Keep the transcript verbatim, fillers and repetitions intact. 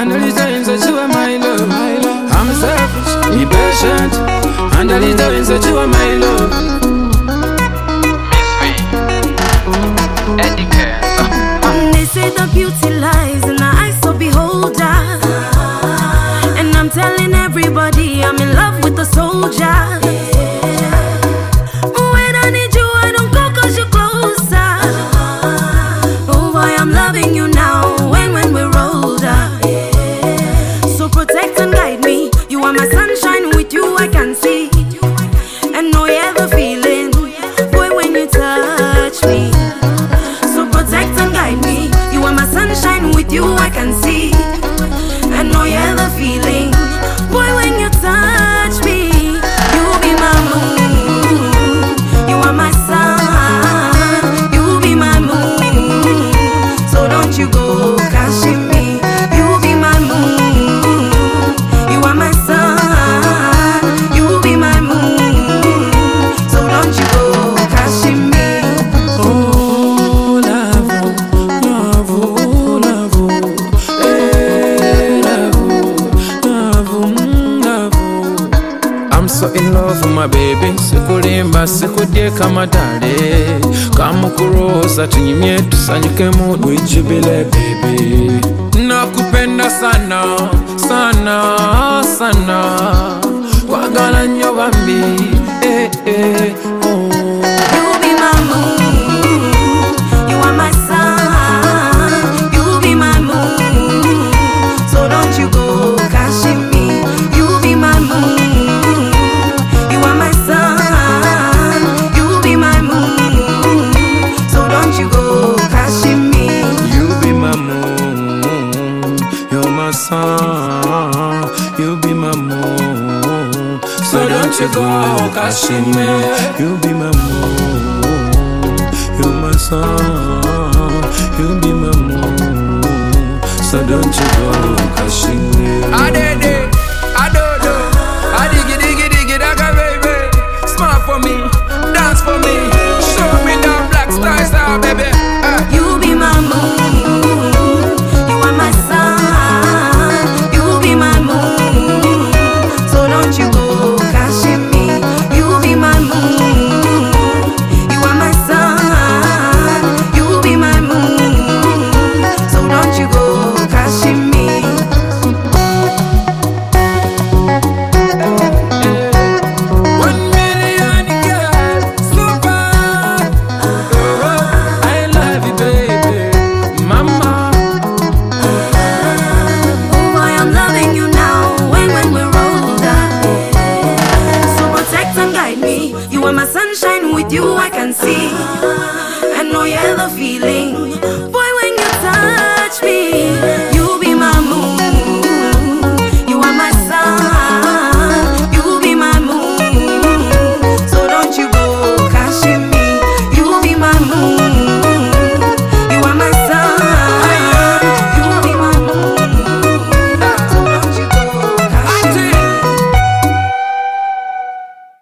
And the reasons that you are my love. I'm selfish, be patient. And the reasons that you are my love. They say the beauty lies in the eyes of beholder, and I'm telling everybody I'm in love with a soldier. When I need you, I don't go cause you're closer. Oh boy, I'm loving you now, when, when we're older. So protect and guide me. You are my sunshine, with you I can see. And know you have a feeling, boy, when you touch me. So protect and guide me. You are my sunshine, with you I can see. I know you have a feeling, boy, when you touch me. You be my moon, you are my sun. You be my moon, so don't you go cashing me. You be my moon, you are my sun. You be my moon, so don't you go cashing me. Oh, love, love, love, eh, love, love, love. I'm so in love with my baby. Sikulimba, sikudye kama dale. Kama kurosa, tunyimye tusanyike mood with jubile baby. Nakupenda sana, sana, sana. Wagala nyo bambi, eh, eh, oh. You be my moon, you are my sun. You be my moon, so don't you go cashing me. You be my moon, you are my sun. You be my moon, so don't you go cashing me. You be my moon, you're my sun. You be my moon, so don't you go cashing me. You be my moon, you're my sun. You be my moon, so don't you go cashing me. Adede, adodo, adigi digi digi daga baby. Smile for me, dance for me, show me that black star star baby. Uh. You be my moon, you are my sun. You be my moon, so don't you go cashing me. You be my moon, you are my sun. You be my moon, so don't you go cashing me. One million girl, super. Oh, I love you, baby, mama. Oh boy, I'm loving you now, when, when we're older. So protect and guide me. You are my sunshine, with you I can see. I know you have a feeling,